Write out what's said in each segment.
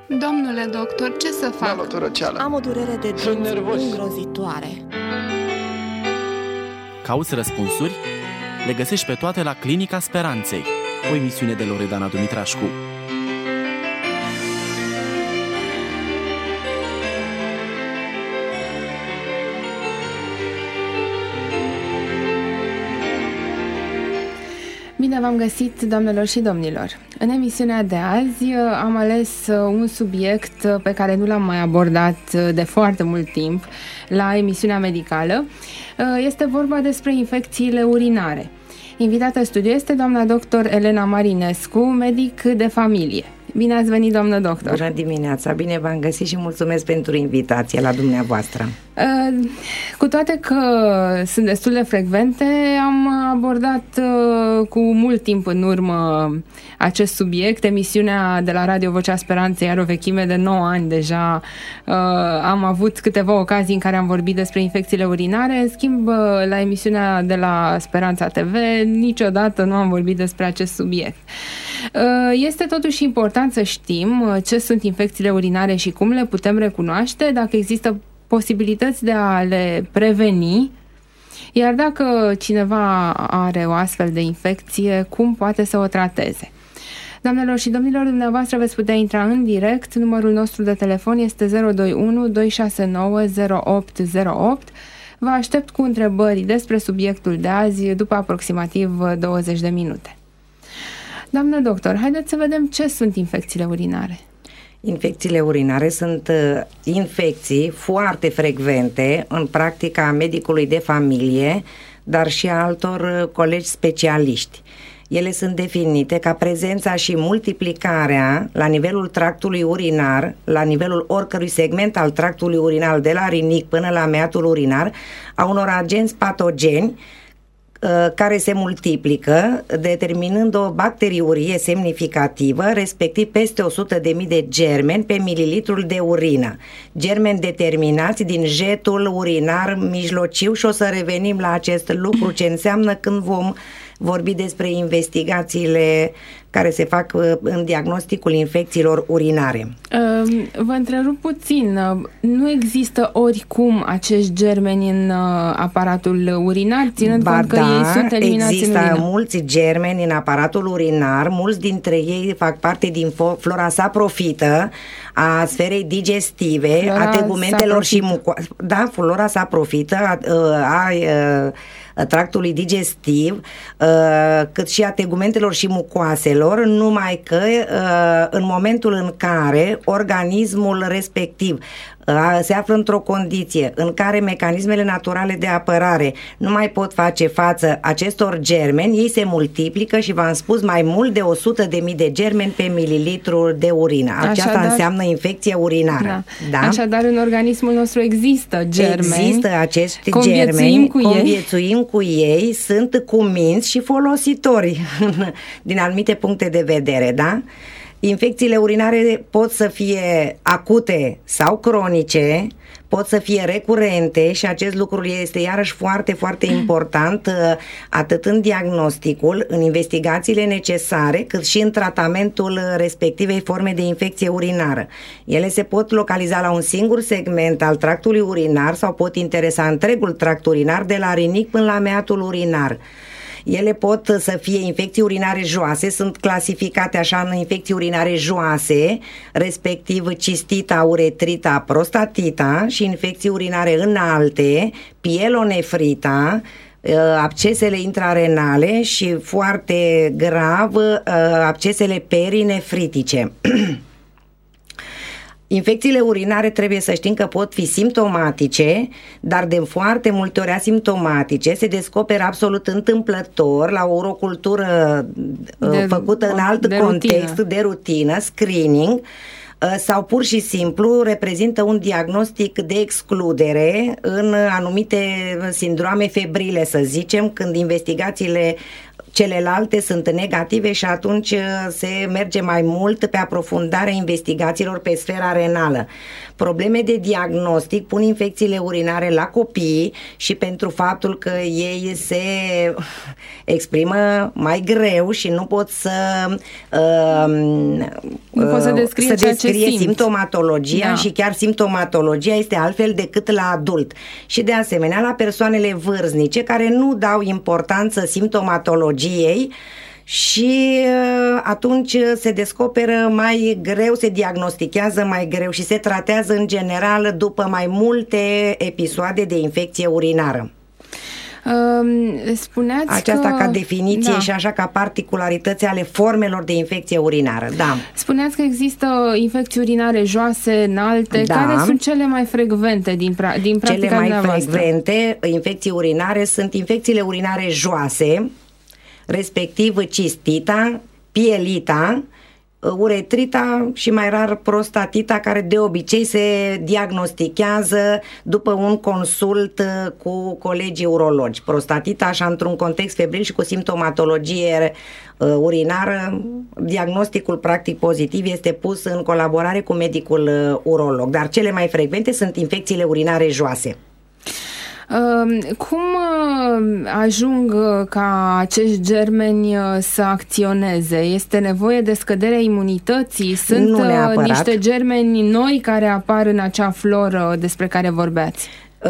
Domnule doctor, ce să fac? Am o durere de dinți îngrozitoare. Cauți răspunsuri? Le găsești pe toate la Clinica Speranței, o emisiune de Loredana Dumitrașcu. Bine v-am găsit, doamnelor și domnilor! În emisiunea de azi am ales un subiect pe care nu l-am mai abordat de foarte mult timp la emisiunea medicală. Este vorba despre infecțiile urinare. Invitată în studio este doamna doctor Elena Marinescu, medic de familie. Bine ați venit, doamnă doctor! Bună dimineața! Bine v-am găsit și mulțumesc pentru invitație la dumneavoastră. Cu toate că sunt destul de frecvente, am abordat cu mult timp în urmă acest subiect. Emisiunea de la Radio Vocea Speranței are o vechime de 9 ani deja. Am avut câteva ocazii în care am vorbit despre infecțiile urinare. În schimb, la emisiunea de la Speranța TV niciodată nu am vorbit despre acest subiect. Este totuși important să știm ce sunt infecțiile urinare și cum le putem recunoaște, dacă există posibilități de a le preveni, iar dacă cineva are o astfel de infecție, cum poate să o trateze. Doamnelor și domnilor, dumneavoastră veți putea intra în direct. Numărul nostru de telefon este 021 269 0808. Vă aștept cu întrebări despre subiectul de azi după aproximativ 20 de minute. Doamnă doctor, haideți să vedem ce sunt infecțiile urinare. Infecțiile urinare sunt infecții foarte frecvente în practica medicului de familie, dar și a altor colegi specialiști. Ele sunt definite ca prezența și multiplicarea la nivelul tractului urinar, la nivelul oricărui segment al tractului urinar, de la rinic până la meatul urinar, a unor agenți patogeni care se multiplică, determinând o bacteriurie semnificativă, respectiv peste 100.000 de germeni pe mililitrul de urină. Germeni determinați din jetul urinar mijlociu și o să revenim la acest lucru, ce înseamnă când vom vorbi despre investigațiile care se fac în diagnosticul infecțiilor urinare. Vă întrerup puțin. Nu există oricum acești germeni în aparatul urinar, ținând cont că ei sunt eliminați există în urină. mulți germeni în aparatul urinar, mulți dintre ei fac parte din flora saprofită a sferei digestive, a tegumentelor și mucoase. Da, flora saprofită a tractului digestiv, cât și a tegumentelor și mucoaselor, numai că în momentul în care organismul respectiv se află într-o condiție în care mecanismele naturale de apărare nu mai pot face față acestor germeni, ei se multiplică și v-am spus mai mult de 100.000 de germeni pe mililitru de urină. Aceasta înseamnă infecție urinară. Da. Așadar, în organismul nostru există germeni. Există acești germeni, conviețuim cu ei, sunt cuminți și folositori din anumite puncte de vedere, da? Infecțiile urinare pot să fie acute sau cronice, pot să fie recurente și acest lucru este iarăși foarte, foarte important atât în diagnosticul, în investigațiile necesare, cât și în tratamentul respectivei forme de infecție urinară. Ele se pot localiza la un singur segment al tractului urinar sau pot interesa întregul tract urinar de la rinic până la meatul urinar. Ele pot să fie infecții urinare joase, sunt clasificate așa în infecții urinare joase, respectiv cistita, uretrita, prostatita, și infecții urinare înalte, pielonefrita, abscesele intrarenale și, foarte grav, abscesele perinefritice. Infecțiile urinare trebuie să știm că pot fi simptomatice, dar de foarte multe ori asimptomatice, se descoperă absolut întâmplător la o urocultură făcută în alt context, de rutină, screening, sau pur și simplu reprezintă un diagnostic de excludere în anumite sindroame febrile, să zicem, când investigațiile celelalte sunt negative și atunci se merge mai mult pe aprofundarea investigațiilor pe sfera renală. Probleme de diagnostic pun infecțiile urinare la copii și pentru faptul că ei se exprimă mai greu și nu pot să descrie simptomatologia, și chiar simptomatologia este altfel decât la adult. Și de asemenea la persoanele vârstnice care nu dau importanță simptomatologiei și atunci se descoperă mai greu, se diagnostichează mai greu și se tratează în general după mai multe episoade de infecție urinară. Spuneați aceasta ca definiție și așa ca particularități ale formelor de infecție urinară. Da. Spuneați că există infecții urinare joase, înalte. Care sunt cele mai frecvente din practica Cele mai dumneavoastră? frecvente infecții urinare sunt infecțiile urinare joase, respectiv cistita, pielita, uretrita și mai rar prostatita, care de obicei se diagnostichează după un consult cu colegii urologi. Prostatita așa într-un context febril și cu simptomatologie urinară, diagnosticul practic pozitiv este pus în colaborare cu medicul urolog, dar cele mai frecvente sunt infecțiile urinare joase. Cum ajung ca acești germeni să acționeze? Este nevoie de scăderea imunității? Sunt niște germeni noi care apar în acea floră despre care vorbeați?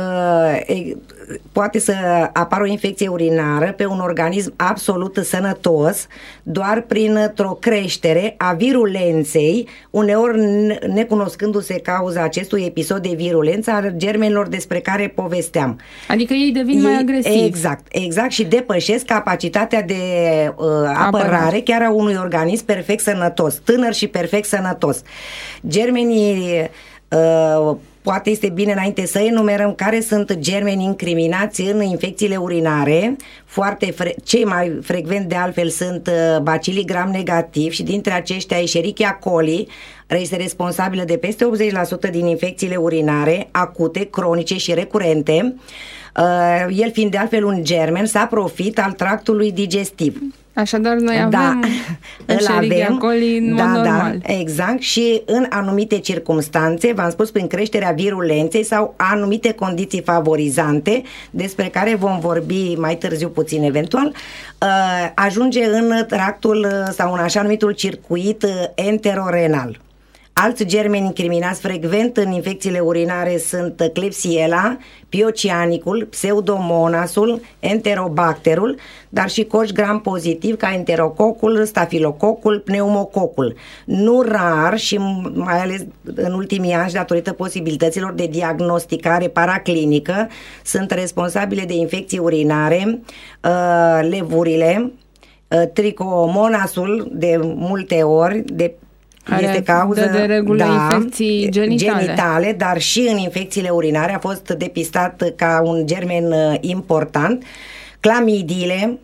Poate să apară o infecție urinară pe un organism absolut sănătos doar printr-o creștere a virulenței, uneori necunoscându-se cauza acestui episod de virulență a germenilor despre care povesteam. Adică ei devin mai agresivi. Exact, și depășesc capacitatea de apărare chiar a unui organism perfect sănătos, tânăr și perfect sănătos. Germenii poate este bine înainte să enumerăm care sunt germenii incriminați în infecțiile urinare. Cei mai frecvent de altfel sunt bacilii gram negativ și dintre aceștia Escherichia coli este responsabilă de peste 80% din infecțiile urinare acute, cronice și recurente. El fiind de altfel un germen saprofit al tractului digestiv. Așadar, noi avem Escherichia coli în mod normal. Exact, și în anumite circumstanțe, v-am spus, prin creșterea virulenței sau anumite condiții favorizante, despre care vom vorbi mai târziu puțin eventual, ajunge în tractul sau în așa numitul circuit enterorenal. Alți germeni incriminați frecvent în infecțiile urinare sunt Klebsiella, Piocianicul, Pseudomonasul, Enterobacterul, dar și coși gram pozitiv ca Enterococul, Stafilococul, Pneumococul. Nu rar și mai ales în ultimii ani, datorită posibilităților de diagnosticare paraclinică, sunt responsabile de infecții urinare, levurile, Trichomonasul de multe ori, este cauză de regulă infecții genitale, dar și în infecțiile urinare a fost depistat ca un germen important. Clamidiile.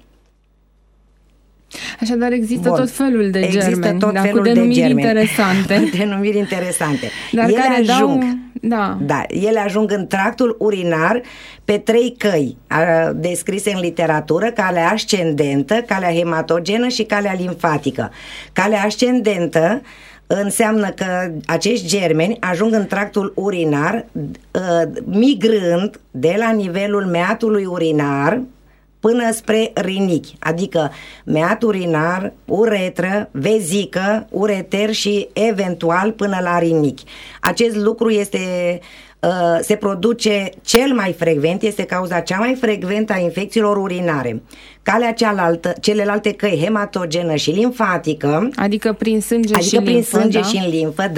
Așadar există tot felul de germeni. Există tot felul de germeni. Interesante. Denumiri interesante. Dar ele care ajung, ele ajung în tractul urinar pe 3 căi descrise în literatură: calea ascendentă, calea hematogenă și calea limfatică. Calea ascendentă înseamnă că acești germeni ajung în tractul urinar migrând de la nivelul meatului urinar până spre rinichi, adică meat urinar, uretră, vezică, ureter și eventual până la rinichi. Acest lucru se produce cel mai frecvent, este cauza cea mai frecventă a infecțiilor urinare. Calea celelalte căi, hematogenă și limfatică, adică prin sânge și în limfă,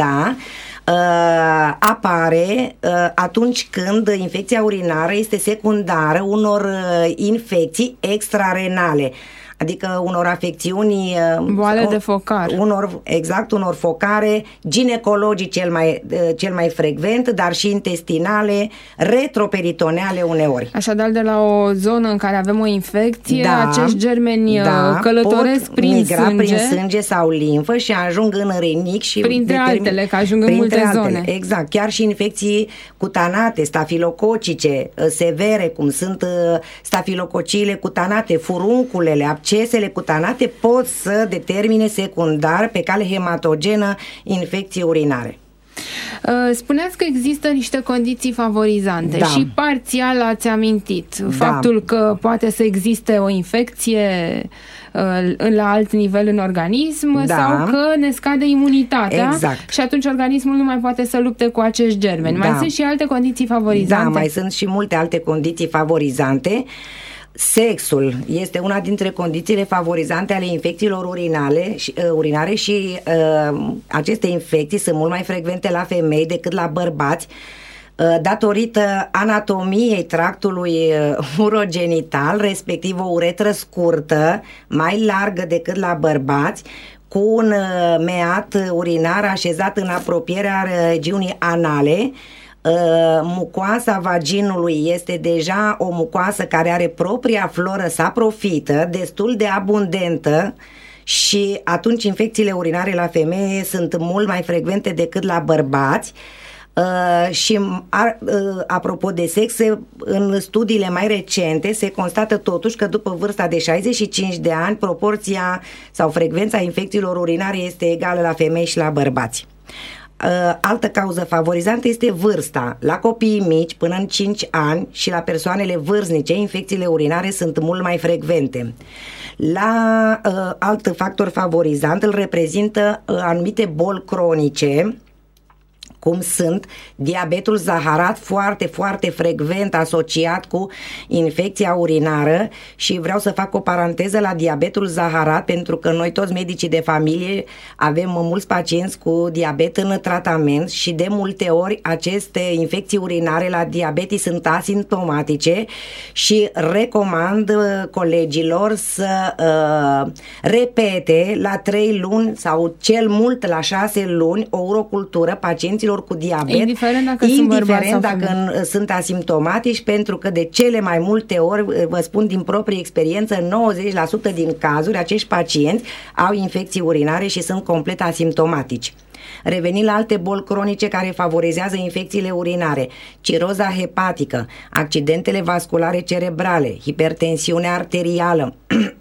apare atunci când infecția urinară este secundară unor infecții extrarenale, adică unor afecțiuni, boale de focar, unor focare, ginecologii cel mai frecvent, dar și intestinale, retroperitoneale uneori. Așadar, de la o zonă în care avem o infecție, acești germeni călătoresc prin sânge sau limfă și ajung în rinic și printre altele, că ajung în multe zone. Exact, chiar și infecții cutanate, stafilococice severe, cum sunt stafilocociile cutanate, furunculele, accesele cutanate pot să determine secundar pe cale hematogenă infecții urinare. Spuneați că există niște condiții favorizante și parțial ați amintit faptul că poate să existe o infecție la alt nivel în organism sau că ne scade imunitatea și atunci organismul nu mai poate să lupte cu acești germeni. Mai sunt și alte condiții favorizante? Da, mai sunt și multe alte condiții favorizante. Sexul este una dintre condițiile favorizante ale infecțiilor urinare și aceste infecții sunt mult mai frecvente la femei decât la bărbați, datorită anatomiei tractului urogenital, respectiv o uretră scurtă, mai largă decât la bărbați, cu un meat urinar așezat în apropierea regiunii anale. Mucoasa vaginului este deja o mucoasă care are propria floră saprofită, destul de abundentă, și atunci infecțiile urinare la femeie sunt mult mai frecvente decât la bărbați. Și apropo de sex, în studiile mai recente se constată totuși că după vârsta de 65 de ani proporția sau frecvența infecțiilor urinare este egală la femei și la bărbați. Altă cauză favorizantă este vârsta. La copiii mici până în 5 ani și la persoanele vârstnice, infecțiile urinare sunt mult mai frecvente. Alt factor favorizant îl reprezintă anumite boli cronice, cum sunt diabetul zaharat, foarte, foarte frecvent asociat cu infecția urinară. Și vreau să fac o paranteză la diabetul zaharat, pentru că noi toți medicii de familie avem mulți pacienți cu diabet în tratament și de multe ori aceste infecții urinare la diabetes sunt asimptomatice și recomand colegilor să repete la 3 luni sau cel mult la 6 luni o urocultură pacienților cu diabet, indiferent dacă sunt asimptomatici, pentru că de cele mai multe ori, vă spun din proprie experiență, 90% din cazuri acești pacienți au infecții urinare și sunt complet asimptomatici. Revenind la alte boli cronice care favorizează infecțiile urinare: ciroza hepatică, accidentele vasculare cerebrale, hipertensiunea arterială,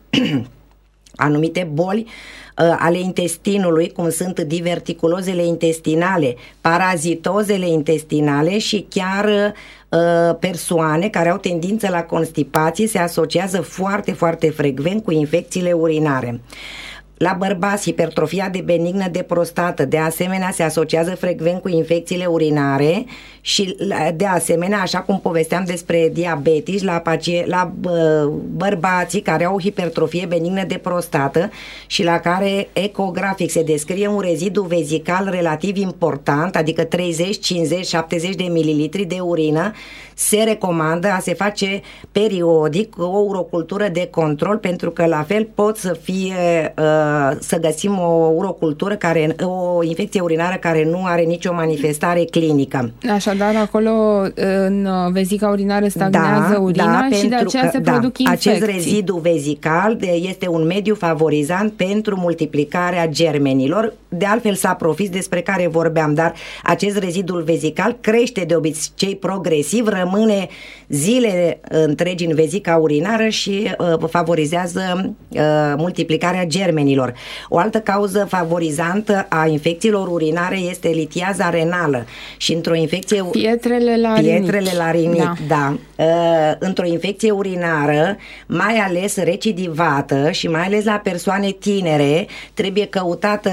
anumite boli ale intestinului, cum sunt diverticulozele intestinale, parazitozele intestinale și chiar persoane care au tendință la constipație se asociază foarte, foarte frecvent cu infecțiile urinare. La bărbați, hipertrofia benignă de prostată, de asemenea, se asociază frecvent cu infecțiile urinare și, de asemenea, așa cum povesteam despre diabetes, la bărbații care au hipertrofie benignă de prostată și la care ecografic se descrie un rezidu vezical relativ important, adică 30, 50, 70 de mililitri de urină, se recomandă a se face periodic o urocultură de control, pentru că la fel pot să fie să găsim o urocultură o infecție urinară care nu are nicio manifestare clinică. Așadar, acolo în vezica urinară stagnează urina și de aceea se produc infecții. Acest rezidu vezical este un mediu favorizant pentru multiplicarea germenilor, de altfel saprofis, despre care vorbeam, dar acest rezidu vezical crește de obicei progresiv, rămâne zile întregi în vezica urinară și favorizează multiplicarea germenilor. O altă cauză favorizantă a infecțiilor urinare este litiaza renală și într-o infecție... Pietrele la rinit, da. Într-o infecție urinară, mai ales recidivată și mai ales la persoane tinere, trebuie căutată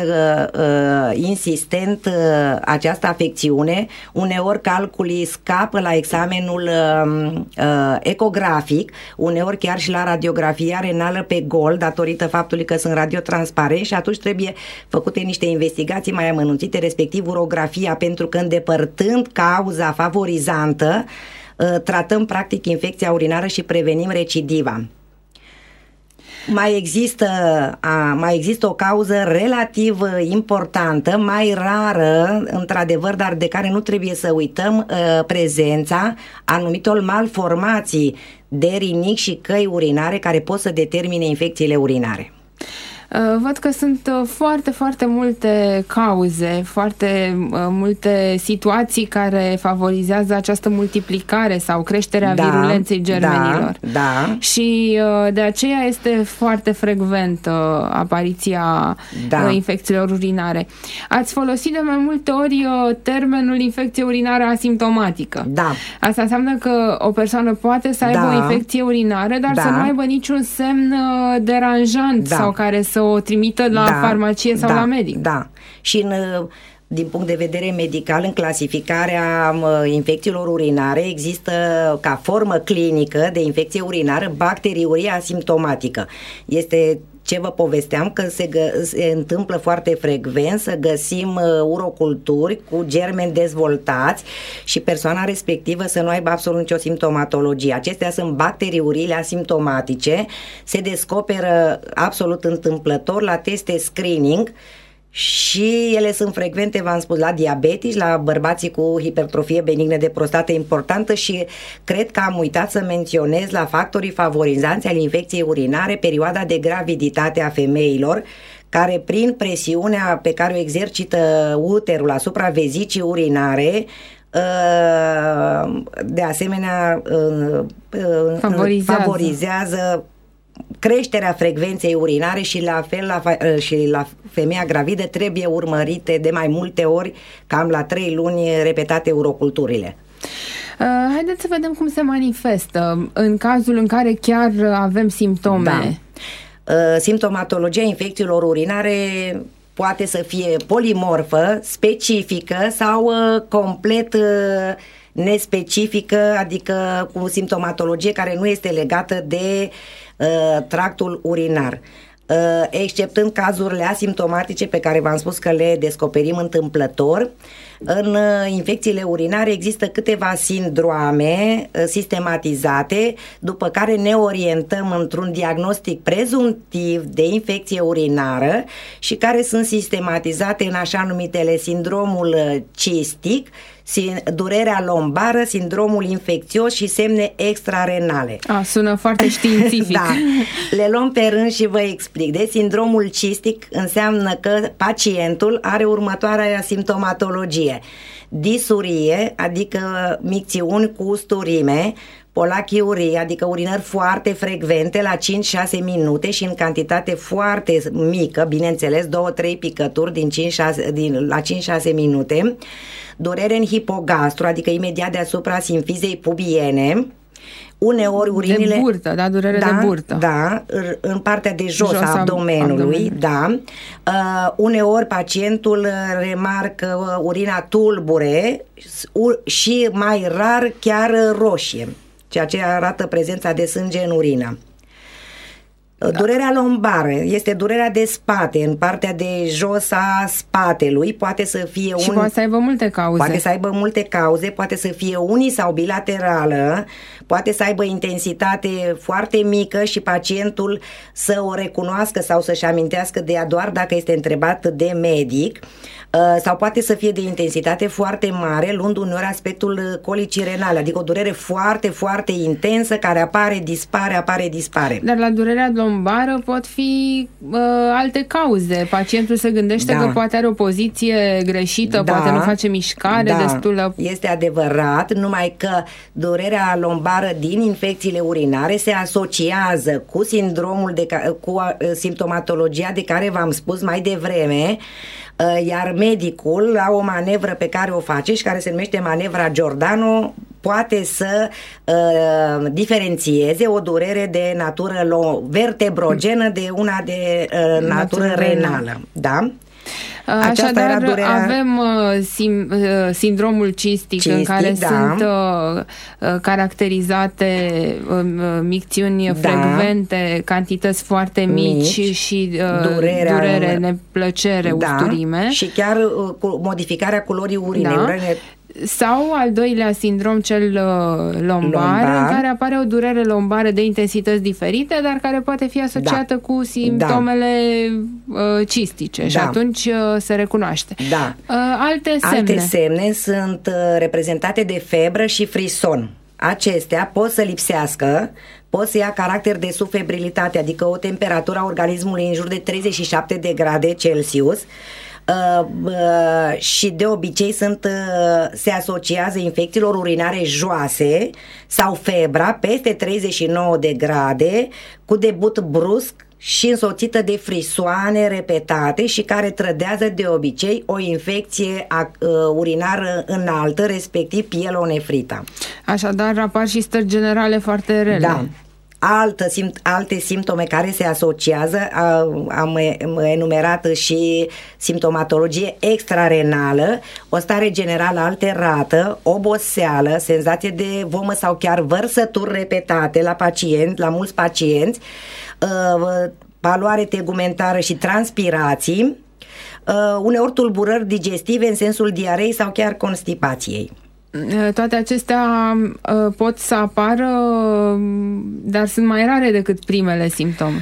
insistent această afecțiune. Uneori calculii scapă la examenul ecografic, uneori chiar și la radiografia renală pe gol, datorită faptului că sunt radiotransparenți, și atunci trebuie făcute niște investigații mai amănunțite, respectiv urografia, pentru că, îndepărtând cauza favorizantă, tratăm practic infecția urinară și prevenim recidiva. Mai există o cauză relativ importantă, mai rară, într-adevăr, dar de care nu trebuie să uităm, prezența anumitor malformații de rinic și căi urinare care pot să determine infecțiile urinare. Văd că sunt foarte, foarte multe cauze, foarte multe situații care favorizează această multiplicare sau creșterea virulenței germenilor. Da. Și de aceea este foarte frecventă apariția infecțiilor urinare. Ați folosit de mai multe ori termenul infecție urinară asimptomatică. Da. Asta înseamnă că o persoană poate să aibă o infecție urinară, dar să nu aibă niciun semn deranjant sau care să o trimită la farmacie sau la medic. Da. Și din punct de vedere medical, în clasificarea infecțiilor urinare există ca formă clinică de infecție urinară bacteriurie asimptomatică. Este ce vă povesteam, că se întâmplă foarte frecvent să găsim uroculturi cu germeni dezvoltați și persoana respectivă să nu aibă absolut nicio simptomatologie. Acestea sunt bacteriurile asimptomatice, se descoperă absolut întâmplător la teste screening și ele sunt frecvente, v-am spus, la diabetici, la bărbații cu hipertrofie benignă de prostată importantă și cred că am uitat să menționez la factorii favorizanți al infecției urinare perioada de graviditate a femeilor, care prin presiunea pe care o exercită uterul asupra vezicii urinare de asemenea favorizează creșterea frecvenței urinare și la fel și la femeia gravidă trebuie urmărite de mai multe ori, cam la 3 luni, repetate uroculturile. Haideți să vedem cum se manifestă în cazul în care chiar avem simptome. Simptomatologia infecțiilor urinare poate să fie polimorfă, specifică sau complet nespecifică, adică cu simptomatologie care nu este legată de tractul urinar. Exceptând cazurile asimptomatice pe care v-am spus că le descoperim întâmplător, în infecțiile urinare există câteva sindroame sistematizate, după care ne orientăm într-un diagnostic prezumtiv de infecție urinară și care sunt sistematizate în așa numitele sindromul cistic, durerea lombară, sindromul infecțios și semne extrarenale. Sună foarte științific. Da, le luăm pe rând și vă explic. Deci sindromul cistic înseamnă că pacientul are următoarea simptomatologie: disurie, adică micțiuni cu usturime, polachiurie, adică urinări foarte frecvente la 5-6 minute și în cantitate foarte mică, bineînțeles 2-3 picături la 5-6 minute, durere în hipogastru, adică imediat deasupra simfizei pubiene, uneori urinile... De burtă, durere de burtă. Da, în partea de jos a abdomenului, da. Uneori pacientul remarcă urina tulbure și mai rar chiar roșie, ceea ce arată prezența de sânge în urină. Durerea lombară este durerea de spate, în partea de jos a spatelui, poate să fie și poate să aibă multe cauze. Poate să aibă multe cauze, poate să fie uni sau bilaterală, poate să aibă intensitate foarte mică și pacientul să o recunoască sau să-și amintească de ea doar dacă este întrebat de medic. Sau poate să fie de intensitate foarte mare, luând uneori aspectul colicii renale, adică o durere foarte, foarte intensă care apare, dispare. Dar la durerea lombară pot fi alte cauze. Pacientul se gândește că poate are o poziție greșită, poate nu face mișcare destulă. Este adevărat, numai că durerea lombară din infecțiile urinare se asociază cu sindromul cu simptomatologia de care v-am spus mai devreme, iar medicul, la o manevră pe care o face și care se numește manevra Giordano, poate să diferențieze o durere de natură vertebrogenă de una de natură renală. Da? Așadar, avem sindromul cistic în care sunt caracterizate micțiuni frecvente, cantități foarte mici și durere, neplăcere, usturime. Și chiar modificarea culorii urinei. Sau al doilea sindrom, cel lombar, în care apare o durere lombară de intensități diferite, dar care poate fi asociată cu simptomele cistice și atunci se recunoaște. Alte semne sunt reprezentate de febră și frison. Acestea pot să lipsească pot să ia caracter de subfebrilitate, adică o temperatură a organismului în jur de 37 de grade Celsius, și de obicei se asociază infecțiilor urinare joase sau febra peste 39 de grade cu debut brusc și însoțită de frisoane repetate și care trădează de obicei o infecție urinară înaltă, respectiv pielonefrita. Așadar apar și stări generale foarte rele. Da. Alte simptome care se asociază, am enumerat și simptomatologie extrarenală, o stare generală alterată, oboseală, senzație de vomă sau chiar vărsături repetate la mulți pacienți, paloare tegumentară și transpirații, uneori tulburări digestive în sensul diarei sau chiar constipației. Toate acestea pot să apară, dar sunt mai rare decât primele simptome.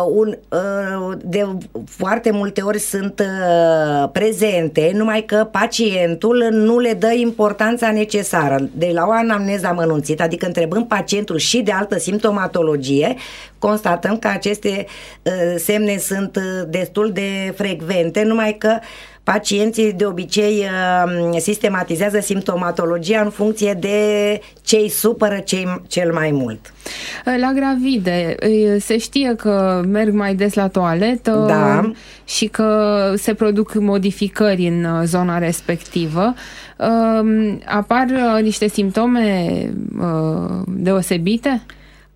De foarte multe ori sunt prezente, numai că pacientul nu le dă importanța necesară. De la o anamneză amănunțită, adică întrebând pacientul și de altă simptomatologie, constatăm că aceste semne sunt destul de frecvente, numai că pacienții de obicei sistematizează simptomatologia în funcție de ce îi supără cel mai mult. La gravide se știe că merg mai des la toaletă, da, și că se produc modificări în zona respectivă. Apar niște simptome deosebite?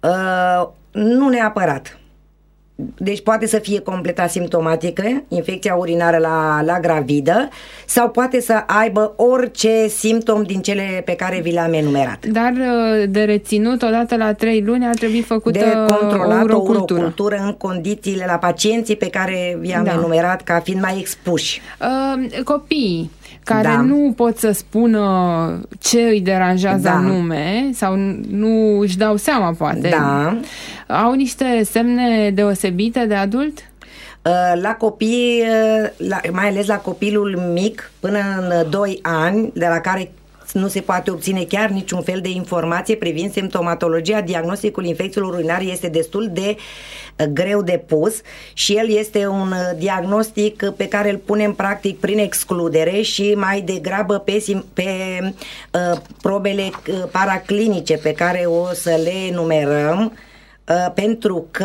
Nu neapărat. Deci poate să fie complet asimptomatică, infecția urinară la gravidă, sau poate să aibă orice simptom din cele pe care vi le-am enumerat. Dar de reținut, odată la 3 luni ar trebui făcută de controlat o urocultură în condițiile la pacienții pe care vi-am enumerat ca fiind mai expuși. Copiii care nu pot să spună ce îi deranjează anume sau nu își dau seama, poate. Au niște semne deosebite de adult? La copii, mai ales la copilul mic, până în 2 ani, de la care nu se poate obține chiar niciun fel de informație privind simptomatologia, diagnosticul infecțiilor urinare este destul de greu de pus și el este un diagnostic pe care îl punem practic prin excludere și mai degrabă pe probele paraclinice pe care o să le enumerăm, pentru că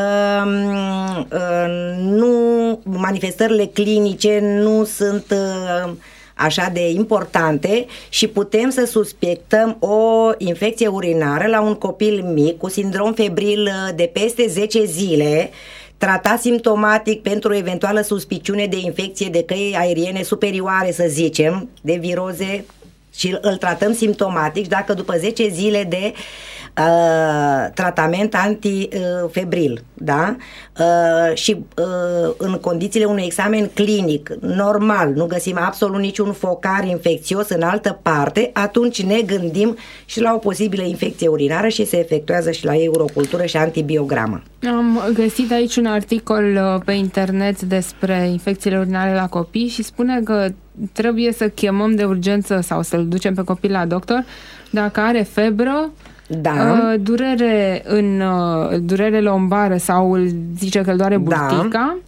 manifestările clinice nu sunt așa de importante și putem să suspectăm o infecție urinară la un copil mic cu sindrom febril de peste 10 zile, tratat simptomatic pentru o eventuală suspiciune de infecție de căi aeriene superioare, să zicem, de viroze, și îl tratăm simptomatic dacă după 10 zile de tratament antifebril, da? Și în condițiile unui examen clinic normal, nu găsim absolut niciun focar infecțios în altă parte, atunci ne gândim și la o posibilă infecție urinară și se efectuează și la ei urocultură și antibiogramă. Am găsit aici un articol pe internet despre infecțiile urinare la copii și spune că trebuie să chemăm de urgență sau să-l ducem pe copil la doctor dacă are febră, durere lombară sau îl zice că îl doare burtica,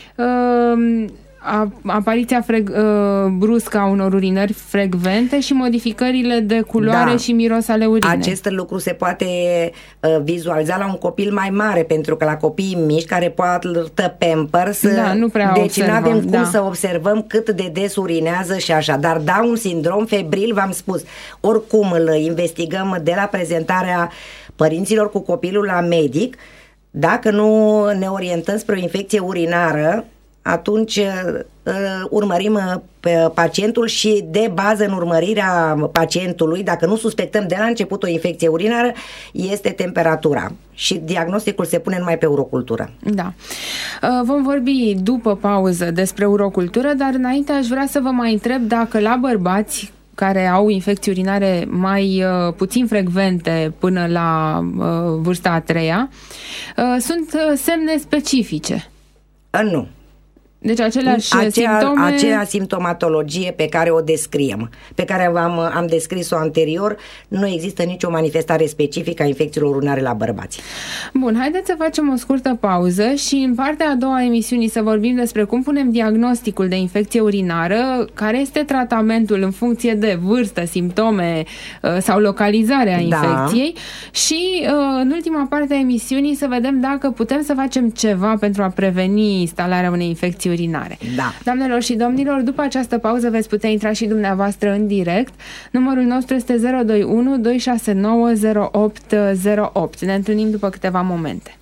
apariția bruscă a unor urinări frecvente și modificările de culoare și miros ale urinei. Acest lucru se poate vizualiza la un copil mai mare, pentru că la copiii mici care poartă Pampers, deci nu avem cum să observăm cât de des urinează și așa, dar un sindrom febril, v-am spus, oricum îl investigăm de la prezentarea părinților cu copilul la medic. Dacă nu ne orientăm spre o infecție urinară, atunci urmărim pe pacientul și de bază în urmărirea pacientului, dacă nu suspectăm de la început o infecție urinară, este temperatura și diagnosticul se pune numai pe urocultură. Da. Vom vorbi după pauză despre urocultură, dar înainte aș vrea să vă mai întreb dacă la bărbați care au infecții urinare mai puțin frecvente până la vârsta a 3-a, sunt semne specifice. Nu. Deci acea simptomatologie pe care o descriem, pe care am descris-o anterior, nu există nicio manifestare specifică a infecțiilor urinare la bărbați. Bun, haideți să facem o scurtă pauză și în partea a doua a emisiunii să vorbim despre cum punem diagnosticul de infecție urinară, care este tratamentul în funcție de vârstă, simptome sau localizarea infecției și în ultima parte a emisiunii să vedem dacă putem să facem ceva pentru a preveni instalarea unei infecții urinare. Da. Doamnelor și domnilor, după această pauză veți putea intra și dumneavoastră în direct. Numărul nostru este 021 269 0808. Ne întâlnim după câteva momente.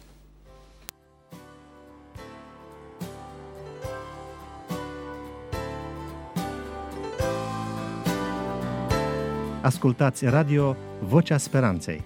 Ascultați radio Vocea Speranței.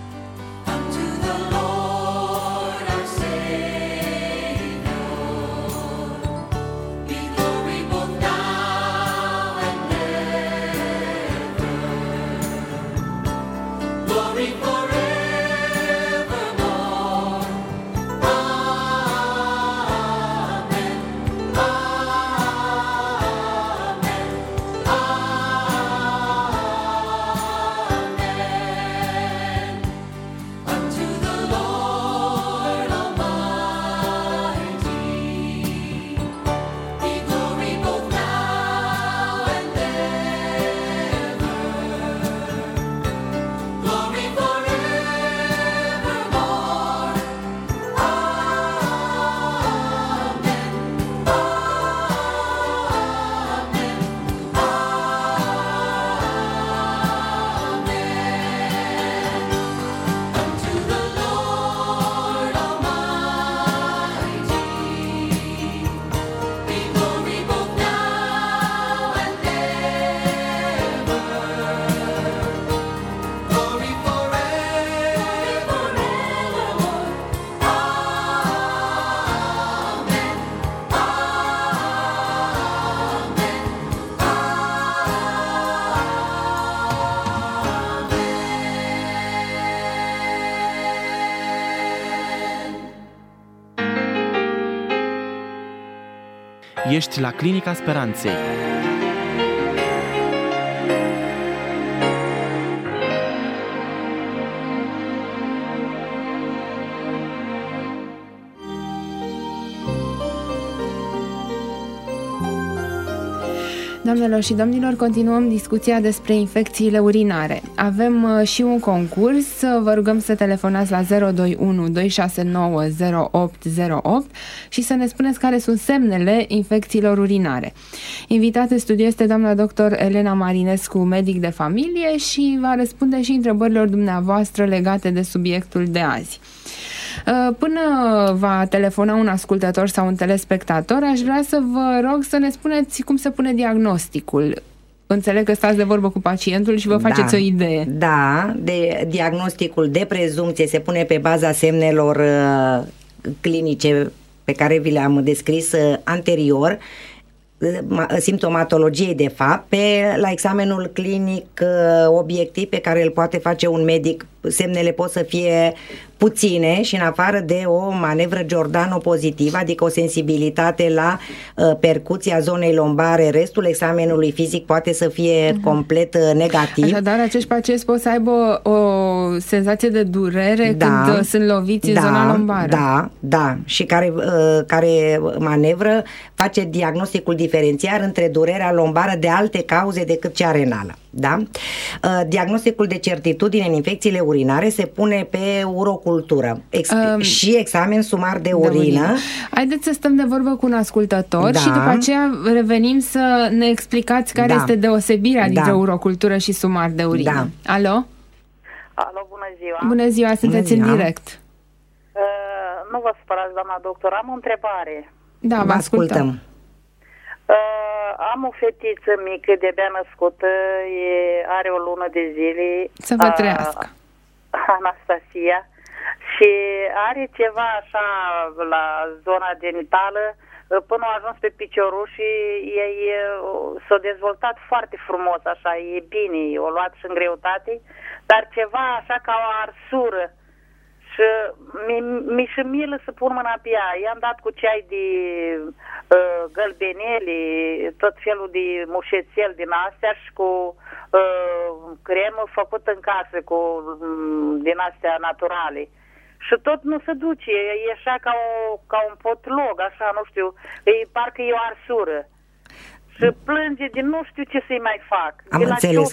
Ești la Clinica Speranței. Doamnelor și domnilor, continuăm discuția despre infecțiile urinare. Avem și un concurs. Vă rugăm să telefonați la 021 269 0808 și să ne spuneți care sunt semnele infecțiilor urinare. Invitat în studio este doamna doctor Elena Marinescu, medic de familie, și va răspunde și întrebărilor dumneavoastră legate de subiectul de azi. Până va telefona un ascultător sau un telespectator, aș vrea să vă rog să ne spuneți cum se pune diagnosticul. Înțeleg că stați de vorbă cu pacientul și vă faceți o idee. Da, diagnosticul de prezumție se pune pe baza semnelor clinice pe care vi le-am descris anterior, simptomatologiei de fapt, la examenul clinic obiectiv pe care îl poate face un medic. Semnele pot să fie puține și în afară de o manevră Giordano pozitivă, adică o sensibilitate la percuția zonei lombare, restul examenului fizic poate să fie complet negativ. Așadar, acești pacienți pot să aibă o senzație de durere când sunt loviți în zona lombară. Da. Și care manevră face diagnosticul diferențiar între durerea lombară de alte cauze decât cea renală. Da? Diagnosticul de certitudine în infecțiile urinare se pune pe urocultură și examen sumar de urină. Haideți să stăm de vorbă cu un ascultător și după aceea revenim să ne explicați care este deosebirea dintre urocultură și sumar de urină. Alo? Alo, bună ziua! Bună ziua, sunteți în direct. Nu vă supărați, doamna doctor, am o întrebare. Da, vă ascultăm. Am o fetiță mică de-abia născută, are o lună de zile. Să vă trăiască. Anastasia. Și are ceva așa la zona genitală, până a ajuns pe picioruș și ei s-a dezvoltat foarte frumos, așa, e bine, o luat și în greutate, dar ceva așa ca o arsură. Și mi și milă să pun mâna pe ea. I-am dat cu ceai de gălbenele, tot felul de mușețel din astea și cu cremă făcută în casă, din astea naturale. Și tot nu se duce, e așa ca un potlog, așa, nu știu, parcă e o arsură. Și plânge din nu știu ce să-i mai fac. Am înțeles.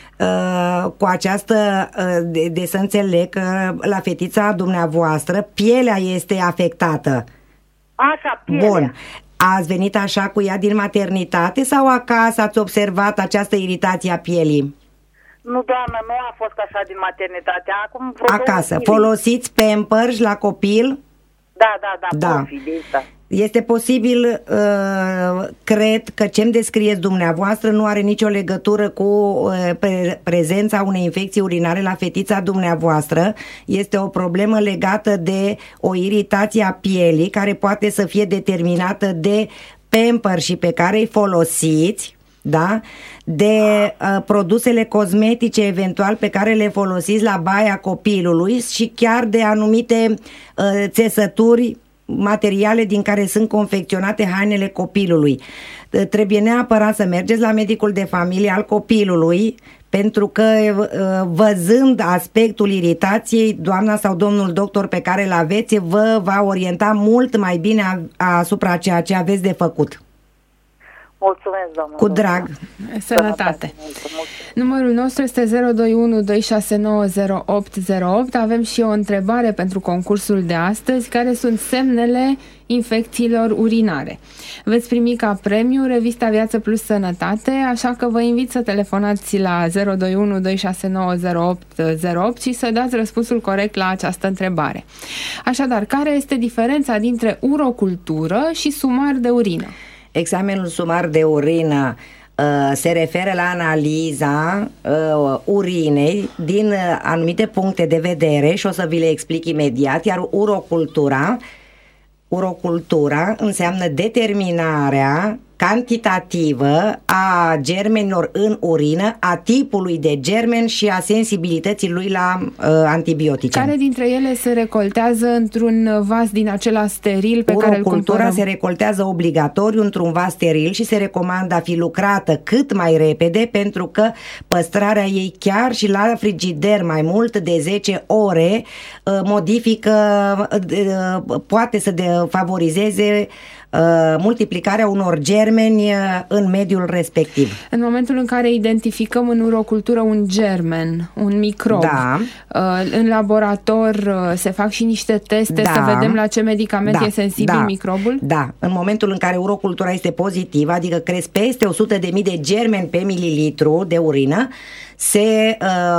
Cu această, de să înțeleg că la fetița dumneavoastră pielea este afectată. Așa, pielea. Bun. Ați venit așa cu ea din maternitate sau acasă ați observat această iritație a pielii? Nu, doamnă, nu a fost așa din maternitate. Acum acasă. Folosiți Pampers la copil? Da. Este posibil, cred că ce-mi descrieți dumneavoastră nu are nicio legătură cu prezența unei infecții urinare la fetița dumneavoastră. Este o problemă legată de o iritație a pielii care poate să fie determinată de Pampers și pe care îi folosiți, da? De produsele cosmetice eventual pe care le folosiți la baia copilului și chiar de anumite țesături materiale din care sunt confecționate hainele copilului. Trebuie neapărat să mergeți la medicul de familie al copilului, pentru că văzând aspectul iritației, doamna sau domnul doctor pe care îl aveți vă va orienta mult mai bine asupra ceea ce aveți de făcut. Mulțumesc, doamnă. Cu drag. Sănătate. Numărul nostru este 021 269 0808. Avem și o întrebare pentru concursul de astăzi. Care sunt semnele infecțiilor urinare? Veți primi ca premiu revista Viață Plus Sănătate, așa că vă invit să telefonați la 021 269 0808 și să dați răspunsul corect la această întrebare. Așadar, care este diferența dintre urocultură și sumar de urină? Examenul sumar de urină se referă la analiza urinei din anumite puncte de vedere și o să vi le explic imediat, iar urocultura înseamnă determinarea cantitativă a germenilor în urină, a tipului de germen și a sensibilității lui la antibiotice. Care dintre ele se recoltează într-un vas din acela steril pe care îl cumpărăm? Urocultura se recoltează obligatoriu într-un vas steril și se recomandă a fi lucrată cât mai repede, pentru că păstrarea ei chiar și la frigider mai mult de 10 ore poate să favorizeze multiplicarea unor germeni în mediul respectiv. În momentul în care identificăm în urocultură un germen, un microb, da, în laborator se fac și niște teste, da, să vedem la ce medicament e sensibil microbul? Da, în momentul în care urocultura este pozitivă, adică cresc peste 100.000 de germeni pe mililitru de urină, se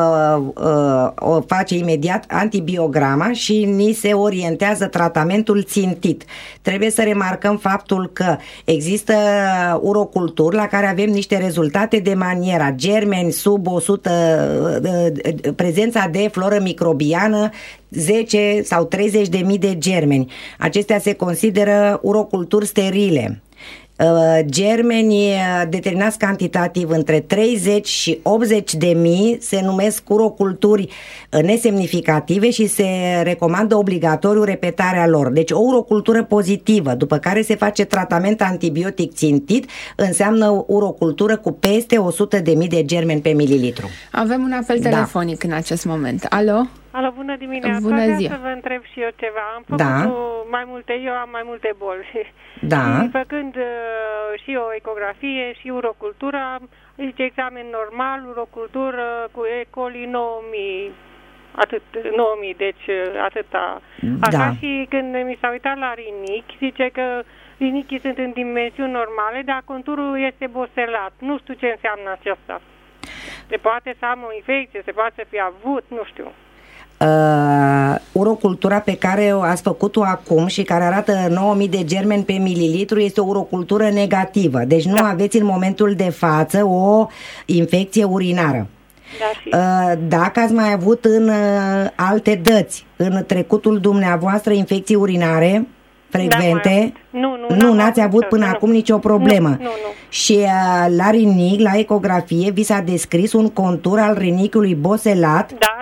face imediat antibiograma și ni se orientează tratamentul țintit. Trebuie să remarcăm faptul că există uroculturi la care avem niște rezultate de maniera germeni sub 100, prezența de floră microbiană 10 sau 30.000 de germeni. Acestea se consideră uroculturi sterile. Germeni determinați cantitativ între 30 și 80.000 se numesc uroculturi nesemnificative și se recomandă obligatoriu repetarea lor. Deci o urocultură pozitivă, după care se face tratament antibiotic țintit, înseamnă urocultură cu peste 100.000 de germeni pe mililitru. Avem un apel telefonic în acest moment. Alo? Alo, bună dimineața. Bună ziua. Să vă întreb și eu ceva. Am făcut eu am mai multe boli. Da. Și făcând și o ecografie și urocultura, zice examen normal, urocultură cu E. coli 9000. 9000, deci atâta. Așa, și când mi s-a uitat la rinichi, zice că rinichii sunt în dimensiuni normale, dar conturul este boselat. Nu știu ce înseamnă aceasta. Se poate să am o infecție, se poate să fi avut, nu știu. Urocultura pe care ați făcut-o acum și care arată 9000 de germeni pe mililitru este o urocultură negativă. Deci nu aveți în momentul de față o infecție urinară. Dacă ați mai avut în alte dăți în trecutul dumneavoastră infecții urinare frecvente, nu n-ați avut până acum nicio problemă. Nu. Și la rinic, la ecografie, vi s-a descris un contur al rinichiului boselat? Da,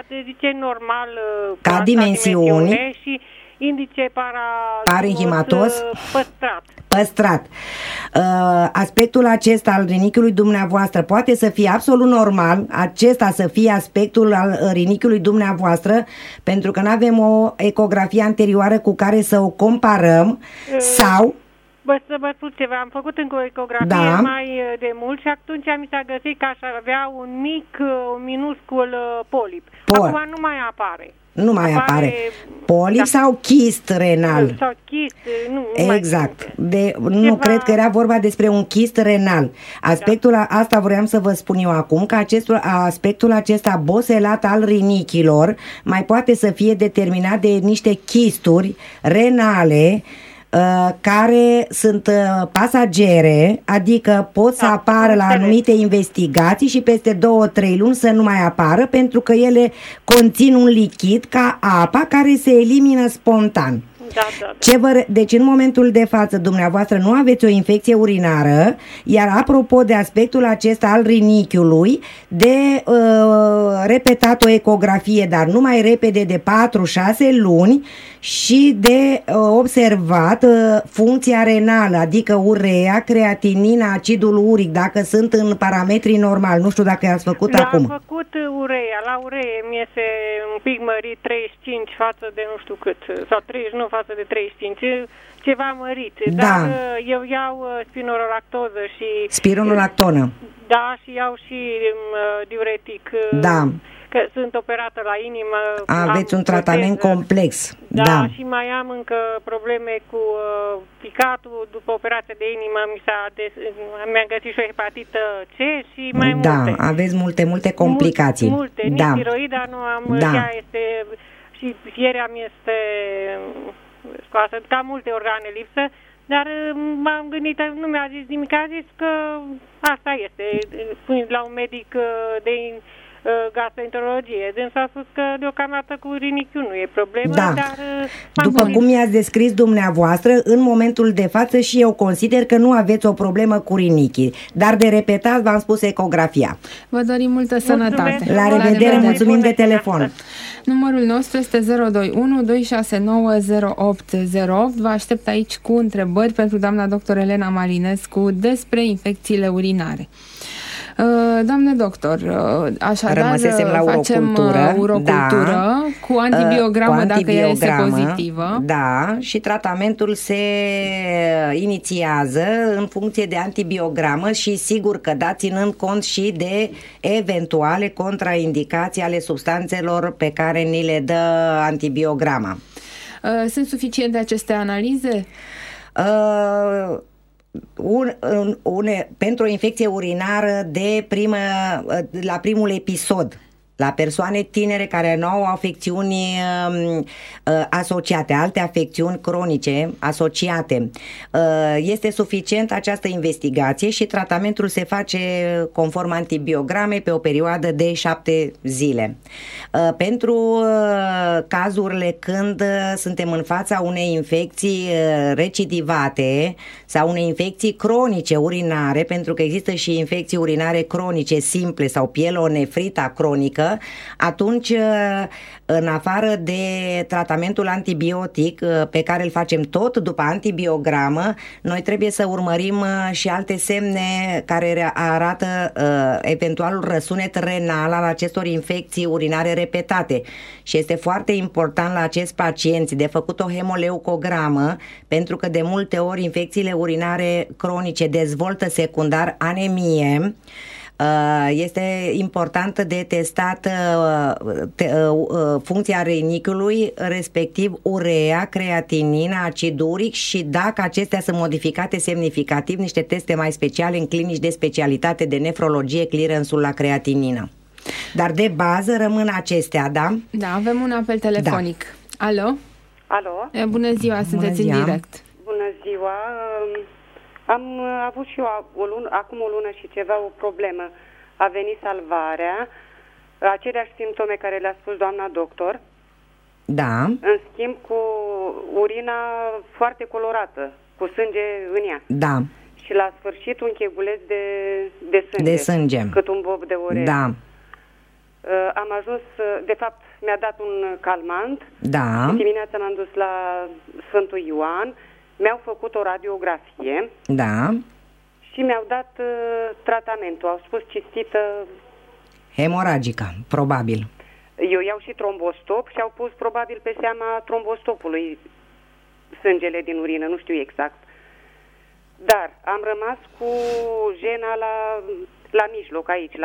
zice normal ca dimensiuni și indice parenchimatos păstrat. Aspectul acesta al rinichiului dumneavoastră poate să fie absolut normal, acesta să fie aspectul al rinichiului dumneavoastră, pentru că nu avem o ecografie anterioară cu care să o comparăm, sau... Să vă spun ceva, am făcut încă o ecografie mai de mult și atunci mi s-a găsit că aș avea un minuscul polip. Acum nu mai apare. Nu mai apare. Polip sau chist renal? Sau chist, exact. Nu cred că era vorba despre un chist renal. Aspectul asta vreau să vă spun eu acum, că aspectul acesta boselat al rinichilor mai poate să fie determinat de niște chisturi renale care sunt pasagere, adică pot să apară la anumite investigații și peste 2-3 luni să nu mai apară, pentru că ele conțin un lichid ca apa care se elimină spontan. Deci în momentul de față dumneavoastră nu aveți o infecție urinară, iar apropo de aspectul acesta al rinichiului, de repetat o ecografie, dar nu mai repede de 4-6 luni, și de observat funcția renală, adică urea, creatinina, acidul uric, dacă sunt în parametrii normali. Nu știu dacă i-ați făcut acum. Am făcut urea. La uree mi este un pic mărit, 35 față de nu știu cât, sau 39 față de 35, ceva mărit. Dar eu iau spironolactoză și... Spironolactonă. Da, și iau și diuretic. Da. Că sunt operată la inimă. Aveți un tratament complex. Da, și mai am încă probleme cu picatul. După operația de inimă mi-am găsit și o hepatită C și mai multe. Da, aveți multe complicații. Multe, nici tiroida nu am, ea este, și fierea mi este scoasă, ca multe organe lipsă, dar m-am gândit, nu mi-a zis nimic, a zis că asta este, fiind la un medic de gastroenterologie. Dânsul a spus că deocamdată cu rinichiul nu e problemă, dar... După cum mi-ați descris dumneavoastră, în momentul de față și eu consider că nu aveți o problemă cu rinichii, dar de repetat v-am spus ecografia. Vă dorim multă sănătate. La revedere, mulțumim de telefon. Numărul nostru este 021 269 0808. Vă aștept aici cu întrebări pentru doamna doctor Elena Marinescu despre infecțiile urinare. Doamne doctor, așadar facem urocultură cu antibiogramă dacă ea este pozitivă. Da, și tratamentul se inițiază în funcție de antibiogramă și sigur că ținând cont și de eventuale contraindicații ale substanțelor pe care ni le dă antibiograma. Sunt suficiente aceste analize? Pentru o infecție urinară la primul episod, la persoane tinere care nu au afecțiuni asociate, alte afecțiuni cronice asociate, este suficient această investigație și tratamentul se face conform antibiogramei pe o perioadă de 7 zile. Pentru cazurile când suntem în fața unei infecții recidivate sau unei infecții cronice urinare, pentru că există și infecții urinare cronice simple sau pielonefrita cronică, atunci, în afară de tratamentul antibiotic pe care îl facem tot după antibiogramă, noi trebuie să urmărim și alte semne care arată eventualul răsunet renal al acestor infecții urinare repetate. Și este foarte important la acest pacient de făcut o hemoleucogramă, pentru că de multe ori infecțiile urinare cronice dezvoltă secundar anemie. Este important de testat funcția rinichiului, respectiv urea, creatinina, acid uric și dacă acestea sunt modificate semnificativ, niște teste mai speciale în clinici de specialitate de nefrologie, clearance-ul la creatinină. Dar de bază rămân acestea, da? Da, avem un apel telefonic. Da. Alo? Alo? Bună ziua, sunteți în direct. Bună ziua. Am avut și eu acum o lună și ceva o problemă. A venit salvarea, aceleași simptome care le-a spus doamna doctor. Da. În schimb cu urina foarte colorată, cu sânge în ea. Da. Și la sfârșit un cheguleț de sânge. De sânge. Cât un bob de ureche. Da. Am ajuns, de fapt, mi-a dat un calmant. Da. Dimineața m-am dus la Sfântul Ioan, mi-au făcut o radiografie. Da. Și mi-au dat tratamentul. Au spus cistită hemoragică, probabil. Eu iau și trombostop și au pus probabil pe seama trombostopului sângele din urină, nu știu exact. Dar am rămas cu jena la mijloc aici,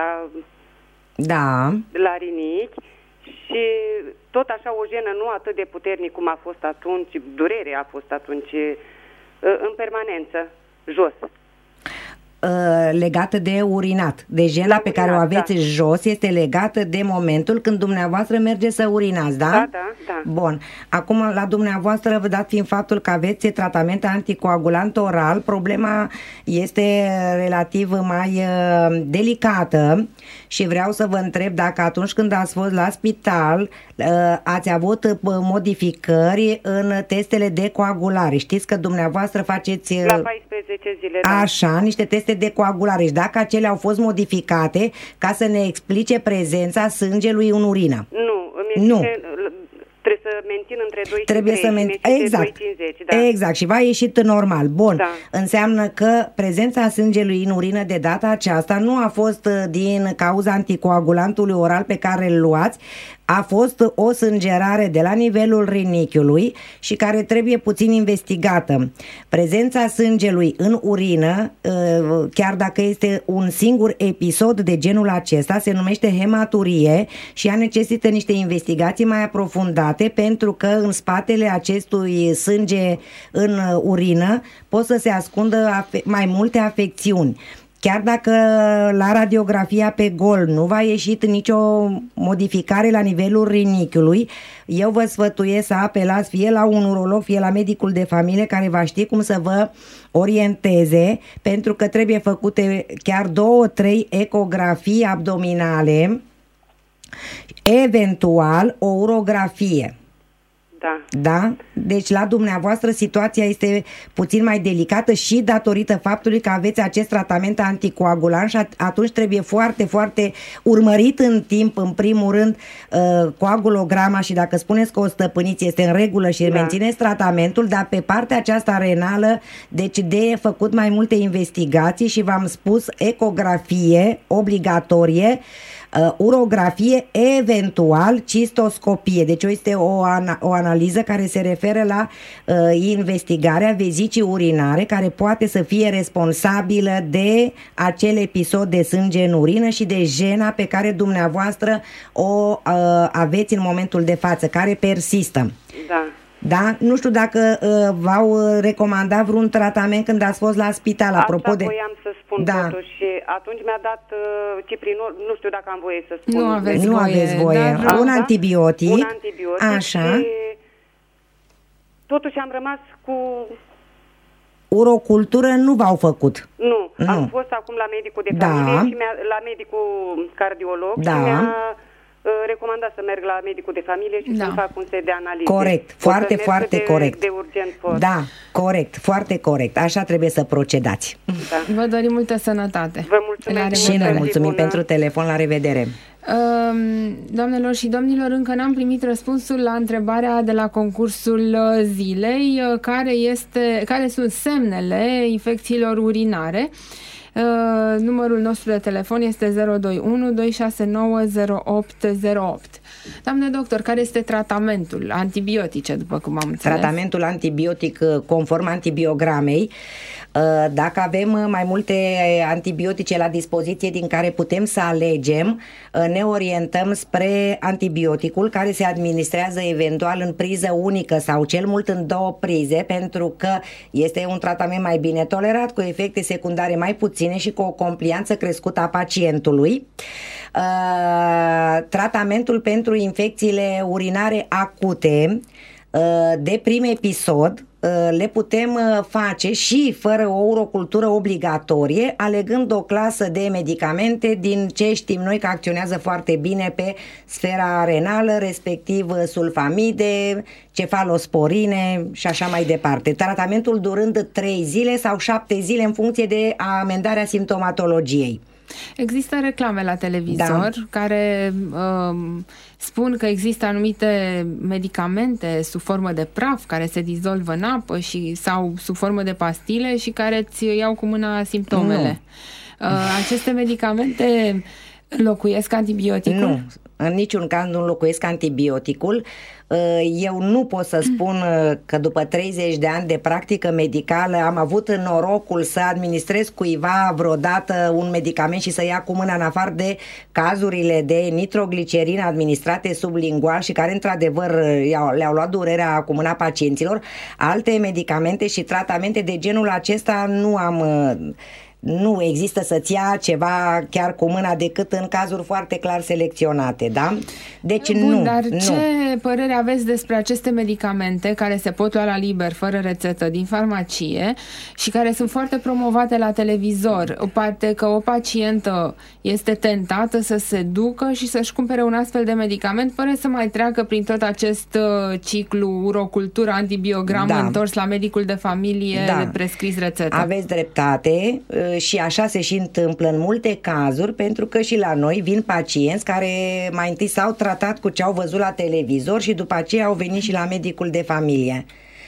la rinichi, și tot așa o jenă nu atât de puternic cum a fost atunci, durere a fost atunci, în permanență, jos. Legată de urinat. De jena pe care o aveți jos este legată de momentul când dumneavoastră mergeți să urinați, da? Da. Bun. Acum, la dumneavoastră, vă dat fiind faptul că aveți tratament anticoagulant oral, problema este relativ mai delicată și vreau să vă întreb dacă atunci când ați fost la spital ați avut modificări în testele de coagulare. Știți că dumneavoastră faceți la 14 zile, da. Așa, niște teste de coagulare și dacă acelea au fost modificate ca să ne explice prezența sângelui în urină. Nu. Trebuie să mențin între 2 și 3. Exact. 2,50, da. Exact, și v-a ieșit normal. Bun. Da. Înseamnă că prezența sângelui în urină de data aceasta nu a fost din cauza anticoagulantului oral pe care îl luați, a fost o sângerare de la nivelul rinichiului și care trebuie puțin investigată. Prezența sângelui în urină, chiar dacă este un singur episod de genul acesta, se numește hematurie și ea necesită niște investigații mai aprofundate, pentru că în spatele acestui sânge în urină pot să se ascundă mai multe afecțiuni. Chiar dacă la radiografia pe gol nu v-a ieșit nicio modificare la nivelul rinichiului, eu vă sfătuiesc să apelați fie la un urolog, fie la medicul de familie care va ști cum să vă orienteze, pentru că trebuie făcute chiar 2-3 ecografii abdominale, eventual o urografie. Da? Deci la dumneavoastră situația este puțin mai delicată și datorită faptului că aveți acest tratament anticoagulant și atunci trebuie foarte, foarte urmărit în timp, în primul rând, coagulograma și dacă spuneți că o stăpâniți este în regulă și mențineți tratamentul, dar pe partea aceasta renală, deci de făcut mai multe investigații și v-am spus ecografie obligatorie, urografie, eventual cistoscopie. Deci este o analiză care se referă la investigarea vezicii urinare, care poate să fie responsabilă de acel episod de sânge în urină și de jena pe care dumneavoastră o aveți în momentul de față, care persistă. Da? Nu știu dacă v-au recomandat vreun tratament când ați fost la spital. Asta voiam să spun totuși. Atunci mi-a dat ciprinol, nu știu dacă am voie să spun. Nu aveți voie. Un antibiotic. Așa. Și totuși am rămas cu... Urocultură nu v-au făcut? Nu. Am fost acum la medicul de familie și la medicul cardiolog și mi-a recomandat să merg la medicul de familie și să fac un set de analize. Corect, foarte, foarte corect. De urgent. Da, corect, foarte corect. Așa trebuie să procedați. Vă dorim multă sănătate. Vă mulțumesc. Și noi mulțumim pentru telefon. La revedere. Doamnelor și domnilor, încă n-am primit răspunsul la întrebarea de la concursul zilei, care sunt semnele infecțiilor urinare. Numărul nostru de telefon este 021 269 0808. Doamne doctor, care este tratamentul? Antibiotice, după cum am înțeles. Tratamentul antibiotic conform antibiogramei. Dacă avem mai multe antibiotice la dispoziție din care putem să alegem, ne orientăm spre antibioticul care se administrează eventual în priză unică sau cel mult în 2 prize, pentru că este un tratament mai bine tolerat, cu efecte secundare mai puține și cu o complianță crescută a pacientului. Tratamentul pentru infecțiile urinare acute de prim episod le putem face și fără o urocultură obligatorie, alegând o clasă de medicamente din ce știm noi că acționează foarte bine pe sfera renală, respectiv sulfamide, cefalosporine și așa mai departe. Tratamentul durând 3 zile sau 7 zile în funcție de amendarea simptomatologiei. Există reclame la televizor care spun că există anumite medicamente sub formă de praf care se dizolvă în apă sau sub formă de pastile și care îți iau cu mâna simptomele. Aceste medicamente înlocuiesc antibioticul? Nu, în niciun caz nu înlocuiesc antibioticul. Eu nu pot să spun că după 30 de ani de practică medicală am avut norocul să administrez cuiva vreodată un medicament și să ia cu mâna, în afară de cazurile de nitroglicerină administrate sublingual și care într-adevăr le-au luat durerea cu mâna pacienților. Alte medicamente și tratamente de genul acesta nu există să-ți ia ceva chiar cu mâna decât în cazuri foarte clar selecționate, da? Deci Bun, dar ce părere aveți despre aceste medicamente care se pot lua la liber, fără rețetă, din farmacie și care sunt foarte promovate la televizor? Poate că o pacientă este tentată să se ducă și să-și cumpere un astfel de medicament fără să mai treacă prin tot acest ciclu urocultură, antibiogram, întors la medicul de familie, prescris rețetă. Aveți dreptate. Și așa se și întâmplă în multe cazuri, pentru că și la noi vin pacienți care mai întâi s-au tratat cu ce au văzut la televizor și după aceea au venit și la medicul de familie.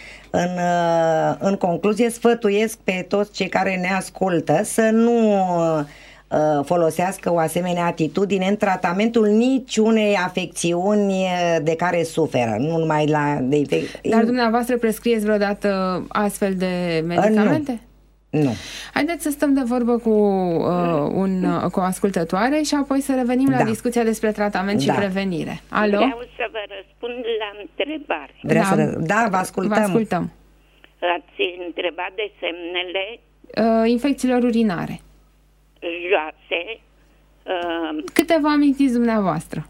În concluzie, sfătuiesc pe toți cei care ne ascultă să nu folosească o asemenea atitudine în tratamentul niciunei afecțiuni de care suferă, nu numai Dar dumneavoastră prescrieți vreodată astfel de medicamente? Nu. Haideți să stăm de vorbă cu o ascultătoare și apoi să revenim la discuția despre tratament și prevenire. Alo? Vreau să vă răspund la întrebare. Vă ascultăm. Vă ascultăm. Ați întrebat de semnele infecțiilor urinare joase. Câte vă amintiți dumneavoastră?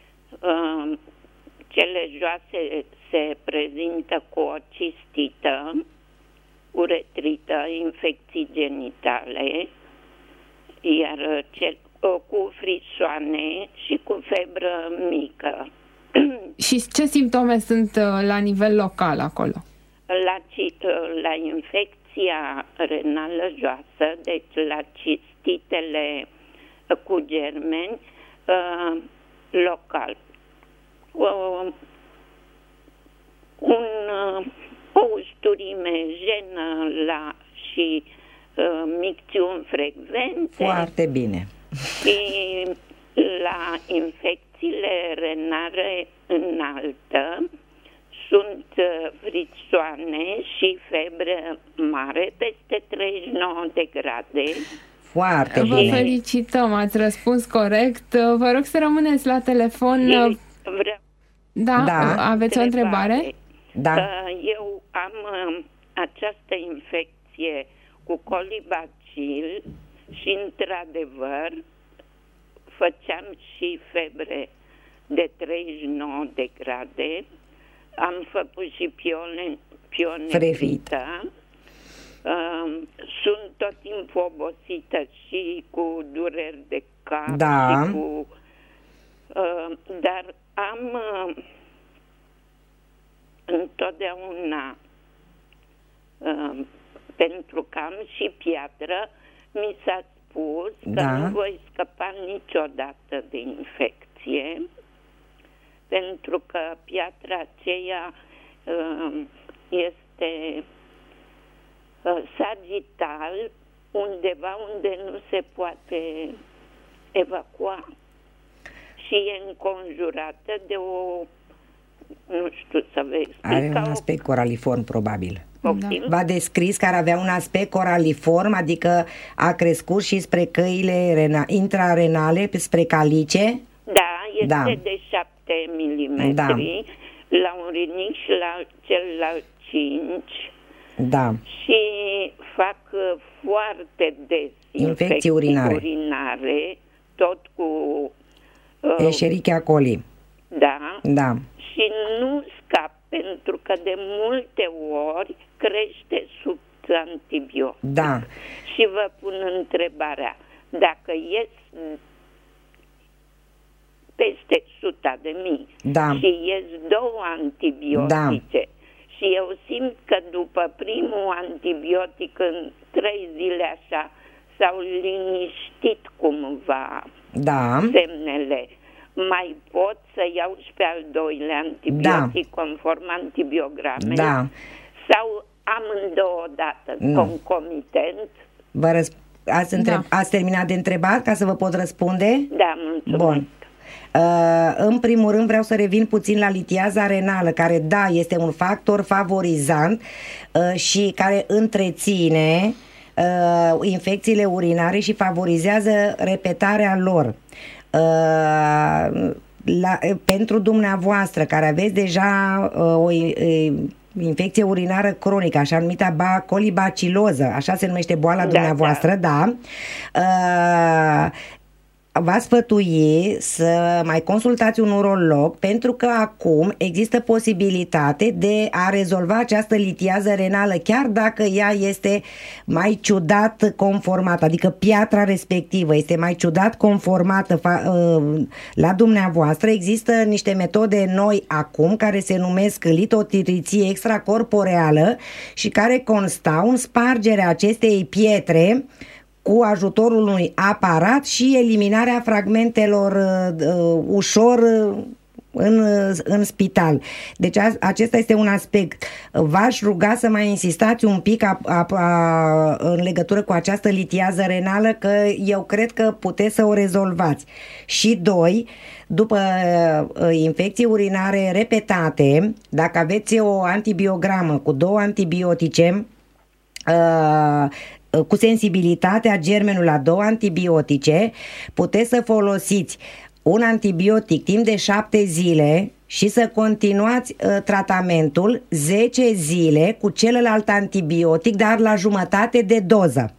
Cele joase se prezintă cu o cistită, uretrită, infecții genitale, iar cu frisoane și cu febră mică. Și ce simptome sunt la nivel local acolo? La infecția renală joasă, deci la cistitele cu germeni, local. O usturime, jenă și micțiuni frecvente. Foarte bine. Și la infecțiile renare înaltă sunt frisoane și febră mare peste 39 de grade. Foarte bine. Vă felicităm, ați răspuns corect. Vă rog să rămâneți la telefon. Aveți o întrebare? Da. Eu am această infecție cu colibacil și într-adevăr făceam și febre de 39 de grade. Am făcut și pionefrită. Sunt tot timpul obosită și cu dureri de cap și cu... dar am întotdeauna, pentru că am și piatră, mi s-a spus că nu voi scăpa niciodată de infecție, pentru că piatra aceea este sagital, undeva unde nu se poate evacua și e înconjurată de o, nu știu să vă explic. Are un aspect coraliform, probabil. V-a descris că ar avea un aspect coraliform, adică a crescut și spre căile intrarenale, spre calice? Da, este de 7 mm, la un rinic și la celălalt 5. Da. Și fac foarte des infecții urinare, tot cu Escherichia coli. Da. Și nu scap, pentru că de multe ori crește sub antibiotic. Da. Și vă pun întrebarea, dacă ies peste 100.000 și ies 2 antibiotice și eu simt că după primul antibiotic în 3 zile așa s-au liniștit cumva semnele, mai pot să iau și pe al doilea antibiotic conform antibiogramei? Sau amândouă odată, concomitent? Ați terminat de întrebat ca să vă pot răspunde? Da, mulțumesc. Bun. În primul rând vreau să revin puțin la litiaza renală, care este un factor favorizant și care întreține infecțiile urinare și favorizează repetarea lor. Pentru dumneavoastră care aveți deja o infecție urinară cronică, așa numită colibaciloză, așa se numește boala dumneavoastră, v-aș sfătui să mai consultați un urolog, pentru că acum există posibilitate de a rezolva această litiază renală, chiar dacă ea este mai ciudat conformată, adică piatra respectivă este mai ciudat conformată la dumneavoastră. Există niște metode noi acum care se numesc litotiriție extracorporeală și care constau în spargerea acestei pietre cu ajutorul unui aparat și eliminarea fragmentelor ușor în spital. Deci acesta este un aspect. V-aș ruga să mai insistați un pic în legătură cu această litiază renală, că eu cred că puteți să o rezolvați. Și doi, după infecții urinare repetate, dacă aveți o antibiogramă cu 2 antibiotice, cu sensibilitatea germenului la 2 antibiotice, puteți să folosiți un antibiotic timp de 7 zile și să continuați tratamentul 10 zile cu celălalt antibiotic, dar la jumătate de doză.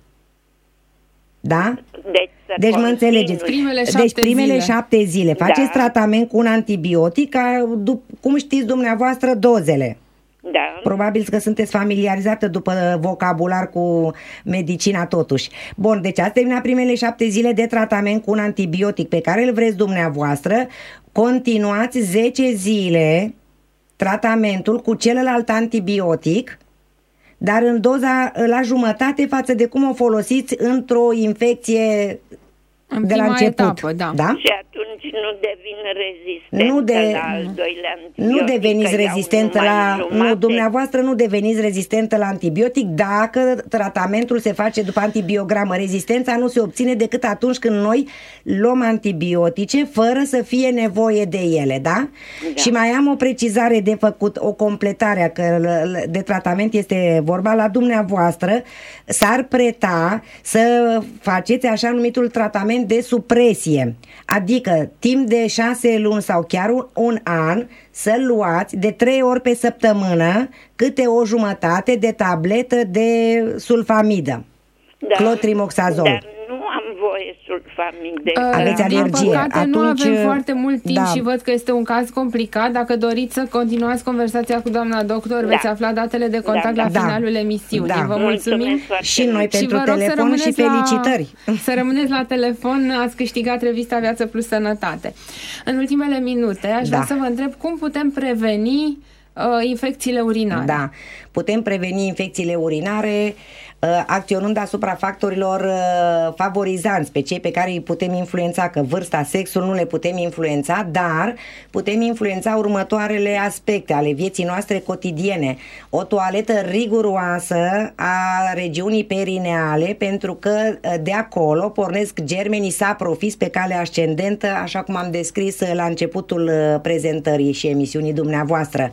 Da? Deci mă înțelegeți. Primele 7 zile. Faceți tratament cu un antibiotic, cum știți dumneavoastră dozele. Da. Probabil că sunteți familiarizată după vocabular cu medicina totuși. Bun, deci ați terminat primele 7 zile de tratament cu un antibiotic pe care îl vreți dumneavoastră, continuați 10 zile tratamentul cu celălalt antibiotic, dar în doza la jumătate față de cum o folosiți într-o infecție de la început. Etapă, da? Și atunci nu devin rezistentă la al doilea antibiotic. Nu deveniți rezistentă dumneavoastră nu deveniți rezistentă la antibiotic dacă tratamentul se face după antibiogramă. Rezistența nu se obține decât atunci când noi luăm antibiotice fără să fie nevoie de ele, da? Și mai am o precizare de făcut, o completare că de tratament este vorba la dumneavoastră. S-ar preta să faceți așa numitul tratament de supresie, adică timp de 6 luni sau chiar un an să luați de 3 ori pe săptămână câte o jumătate de tabletă de sulfamidă, clotrimoxazol. Dar nu am voie sulfamide. Aveți alergie. Din păcate nu avem foarte mult timp și văd că este un caz complicat. Dacă doriți să continuați conversația cu doamna doctor, veți afla datele de contact la finalul emisiunii. Vă mulțumim și noi pentru telefon și felicitări. Să rămâneți la telefon, ați câștigat revista Viață Plus Sănătate. În ultimele minute aș vrea să vă întreb cum putem preveni infecțiile urinare. Da, putem preveni infecțiile urinare acționând asupra factorilor favorizanți, pe cei pe care îi putem influența, că vârsta, sexul nu le putem influența, dar putem influența următoarele aspecte ale vieții noastre cotidiene. O toaletă riguroasă a regiunii perineale, pentru că de acolo pornesc germenii saprofis pe cale ascendentă, așa cum am descris la începutul prezentării și emisiunii dumneavoastră.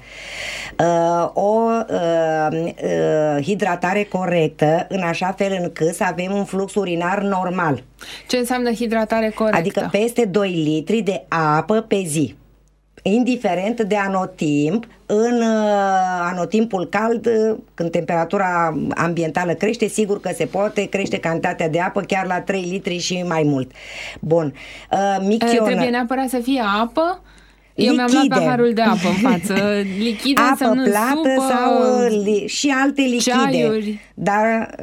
O hidratare corectă, în așa fel încât să avem un flux urinar normal. Ce înseamnă hidratare corectă? Adică peste 2 litri de apă pe zi, indiferent de anotimp. În anotimpul cald, când temperatura ambientală crește, sigur că se poate crește cantitatea de apă chiar la 3 litri și mai mult. Bun. Trebuie neapărat să fie apă? Eu mi-am luat paharul de apă în față. Lichidă apă plată supă, sau și alte lichide. Ceaiuri. Dar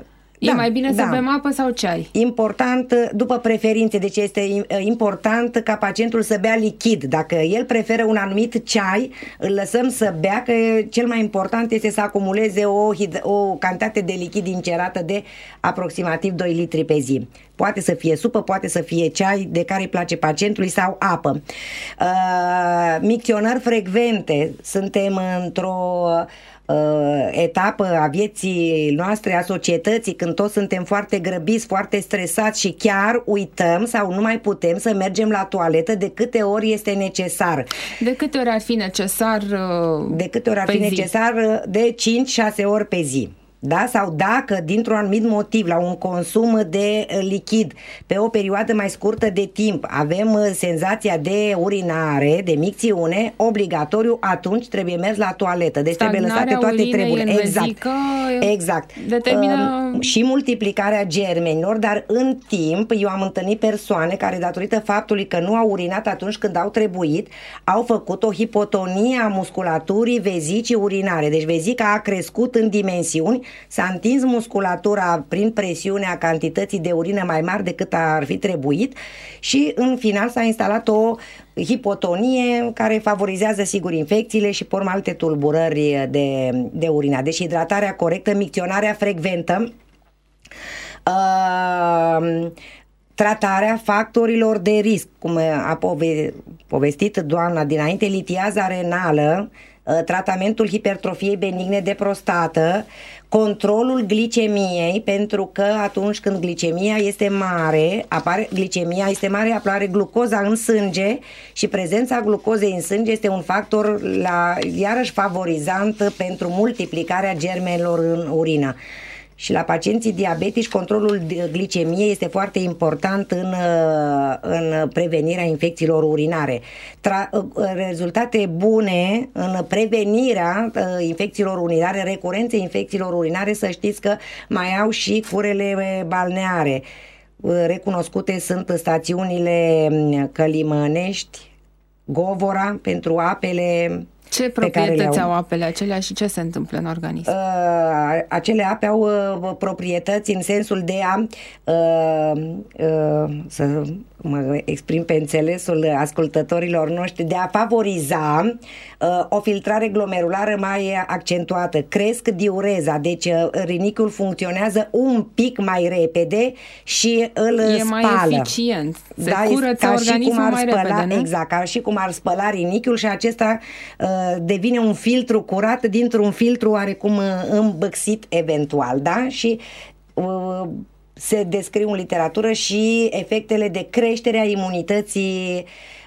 E mai bine să bem apă sau ceai? Important, după preferințe, deci este important ca pacientul să bea lichid. Dacă el preferă un anumit ceai, îl lăsăm să bea, că cel mai important este să acumuleze o cantitate de lichid ingerată de aproximativ 2 litri pe zi. Poate să fie supă, poate să fie ceai de care îi place pacientului sau apă. Micționări frecvente. Suntem într-o etapă a vieții noastre, a societății, când toți suntem foarte grăbiți, foarte stresați și chiar uităm sau nu mai putem să mergem la toaletă de câte ori este necesar. De câte ori ar fi necesar? De câte ori ar fi necesar? De 5-6 ori pe zi. Da? Sau dacă dintr-un anumit motiv, la un consum de lichid pe o perioadă mai scurtă de timp, avem senzația de urinare, de micțiune, obligatoriu atunci trebuie mers la toaletă. Deci trebuie lăsate toate treburile. Exact. Determină... și multiplicarea germenilor, dar în timp eu am întâlnit persoane care, datorită faptului că nu au urinat atunci când au trebuit, au făcut o hipotonie a musculaturii vezicii urinare. Deci vezica a crescut în dimensiuni, s-a întins musculatura prin presiunea cantității de urină mai mari decât ar fi trebuit și în final s-a instalat o hipotonie care favorizează sigur infecțiile și pe urmă alte tulburări de urină. Deci hidratarea corectă, micționarea frecventă, tratarea factorilor de risc, cum a povestit doamna dinainte, litiaza renală, tratamentul hipertrofiei benigne de prostată, controlul glicemiei, pentru că atunci când glicemia este mare, apare glucoza în sânge și prezența glucozei în sânge este un factor iarăși favorizant pentru multiplicarea germenilor în urină. Și la pacienții diabetici, controlul glicemiei este foarte important în prevenirea infecțiilor urinare. Rezultate bune în prevenirea infecțiilor urinare, recurenței infecțiilor urinare, să știți că mai au și curele balneare. Recunoscute sunt stațiunile Călimănești, Govora, pentru apele. Ce proprietăți au apele acelea și ce se întâmplă în organism? Acele ape au proprietăți în sensul de a să mă exprim pe înțelesul ascultătorilor noștri, de a favoriza o filtrare glomerulară mai accentuată. Cresc diureza, deci rinichiul funcționează un pic mai repede și îl spală. E mai eficient. Se curăță organismul mai repede, nu? Exact, ca și cum ar spăla rinichiul și acesta devine un filtru curat dintr-un filtru oarecum îmbăxit eventual, da? Și se descriu în literatură și efectele de creștere a imunității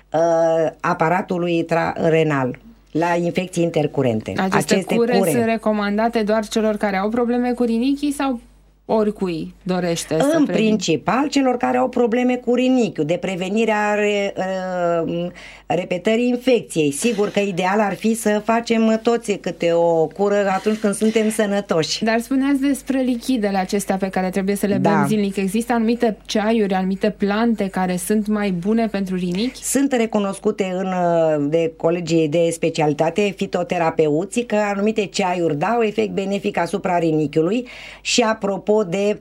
aparatului renal la infecții intercurente. Aceste cure sunt recomandate doar celor care au probleme cu rinichii sau oricui dorește să în principal celor care au probleme cu rinichiul, de prevenirea repetării infecției. Sigur că ideal ar fi să facem toți câte o cură atunci când suntem sănătoși. De spuneați despre lichidele acestea pe care trebuie să le bem zilnic. Există anumite ceaiuri, anumite plante care sunt mai bune pentru rinichi? Sunt recunoscute de colegii de specialitate, fitoterapeuții, că anumite ceaiuri dau efect benefic asupra rinichiului și apropo de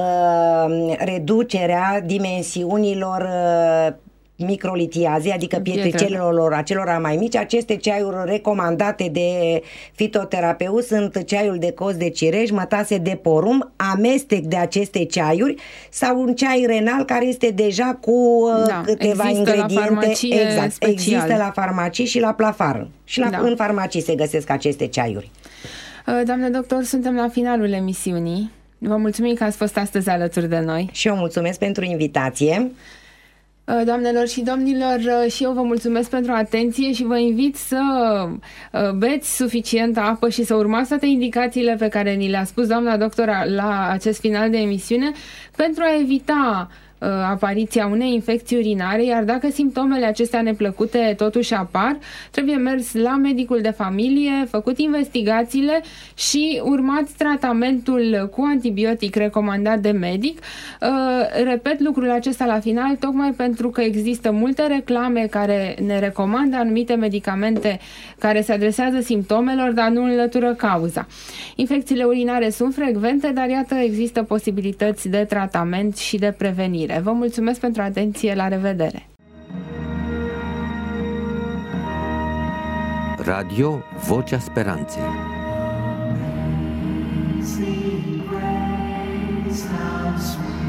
reducerea dimensiunilor microlitiaze, adică pietricelelor acelora mai mici. Aceste ceaiuri recomandate de fitoterapeut sunt ceaiul de cos de cireș, mătase de porumb, amestec de aceste ceaiuri sau un ceai renal care este deja cu câteva ingrediente. Exact, există la farmacii și la plafar. Și în farmacii se găsesc aceste ceaiuri. Doamne doctor, suntem la finalul emisiunii. Vă mulțumim că ați fost astăzi alături de noi. Și eu mulțumesc pentru invitație. Doamnelor și domnilor, și eu vă mulțumesc pentru atenție și vă invit să beți suficientă apă și să urmați toate indicațiile pe care ni le-a spus doamna doctor la acest final de emisiune pentru a evita apariția unei infecții urinare, iar dacă simptomele acestea neplăcute totuși apar, trebuie mers la medicul de familie, făcut investigațiile și urmat tratamentul cu antibiotic recomandat de medic. Repet lucrul acesta la final, tocmai pentru că există multe reclame care ne recomandă anumite medicamente care se adresează simptomelor, dar nu înlătură cauza. Infecțiile urinare sunt frecvente, dar iată, există posibilități de tratament și de prevenire. Vă mulțumesc pentru atenție, la revedere! Radio Vocea Speranței. Sing praise, how sweet.